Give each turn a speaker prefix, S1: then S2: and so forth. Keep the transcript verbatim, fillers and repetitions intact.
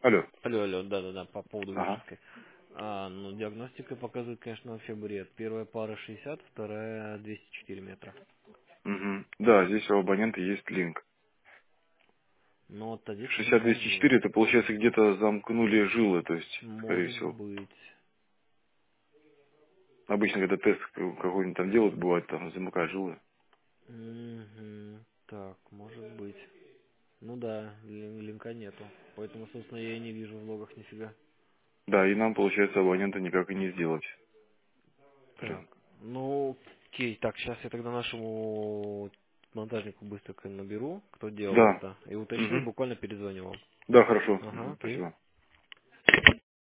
S1: Алло.
S2: Алло, алло, да-да-да, по поводу
S1: Ага.
S2: Вишенской. А, ну, диагностика показывает, конечно, фибрит. Первая пара шестьдесят, вторая двести четыре метра.
S1: Угу. Да, здесь у абонента есть линк.
S2: Но вот здесь
S1: шестьдесят двести
S2: сигнал
S1: четыре это получается где-то замкнули жилы, то есть, скорее
S2: может
S1: всего.
S2: быть.
S1: Обычно, когда тест какой-нибудь там делают, бывает там замыкают жилы.
S2: Мгм. Так, может быть. Ну да, лин- линка нету. Поэтому, собственно, я и не вижу в логах нифига.
S1: Да, и нам, получается, абонента никак и не сделать.
S2: Так,
S1: Блин.
S2: ну, окей, так, сейчас я тогда нашему монтажнику быстренько наберу, кто делал
S1: Да.
S2: это, и уточню, и
S1: Угу.
S2: буквально перезвоню вам.
S1: Да, хорошо.
S2: Ага,
S1: Мгм.
S2: окей.
S1: Спасибо.